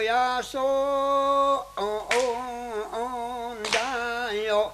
やそうだよ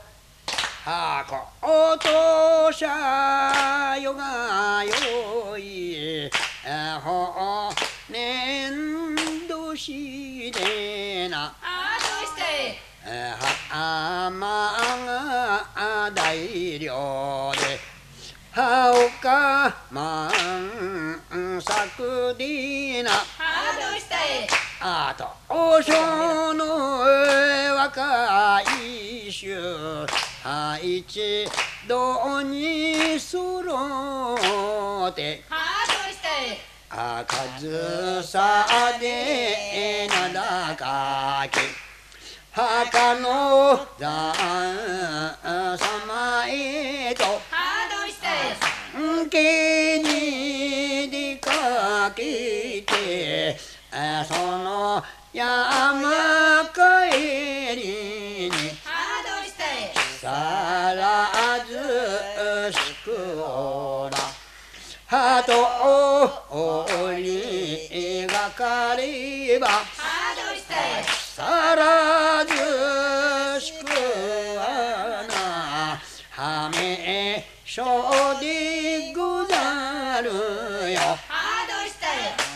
ことしゃよがよいほ年度しでなどうしてはまが大量ではおかまんさくでなどうしてあとおしょの若い衆一度にすろってどうして数さでなだかき墓の旦様へとどうしてけに出かけてその山帰りにどうしてさらずしくおらはとおりがかればどうしてさらずしくはなはめしょでござるよどうして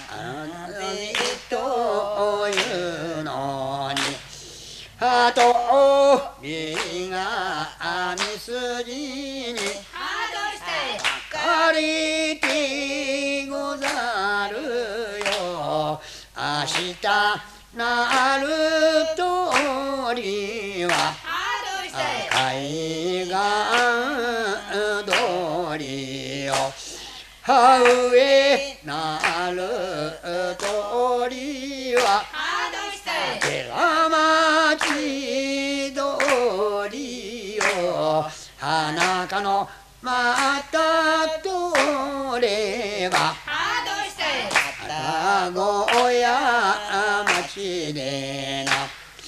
というのにはとみがみすじにどうして借りてござるよ明日なるとりはどうして海岸通りよは上なる通りはどうして寺町通りよ花かのまた通ればどうして名古屋町でな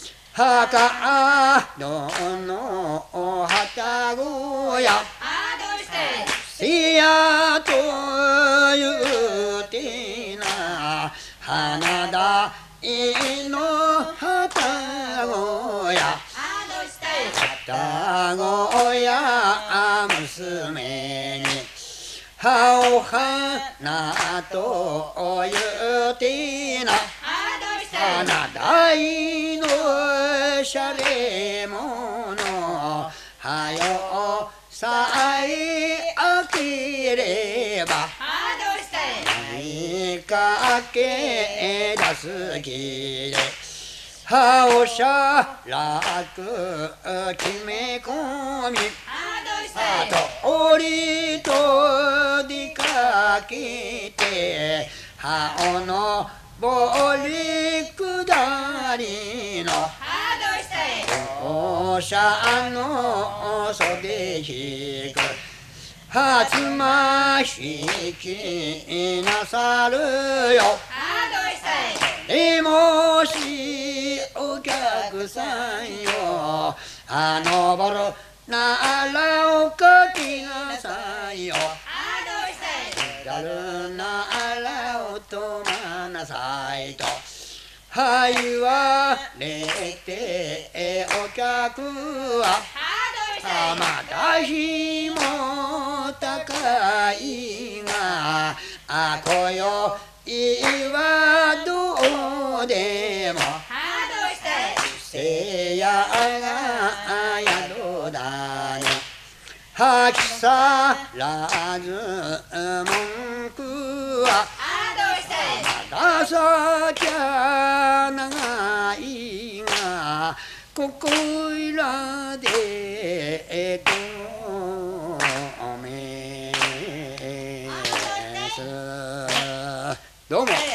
墓どの旗小屋どうしてせやというてな花田の旗小屋どうして旗小屋娘にはお花というてなどうして花大のしゃれものはよさえあければどうして何かけ出すぎではおしゃらく決め込みどうしてあとおりと出かけてはおのぼりくだりのどうしておしゃの袖引くはつま引きなさるよどうしてでもしお客さんよのぼるならおかきなさいよどうしてやるならおとまなさいとはい言われてお客はどうしてまだ日も高いがこよいはどうでもどうしてせやが宿だに吐き去らず文句はどうしてまださきゃ長いがここいらでとめすどうも。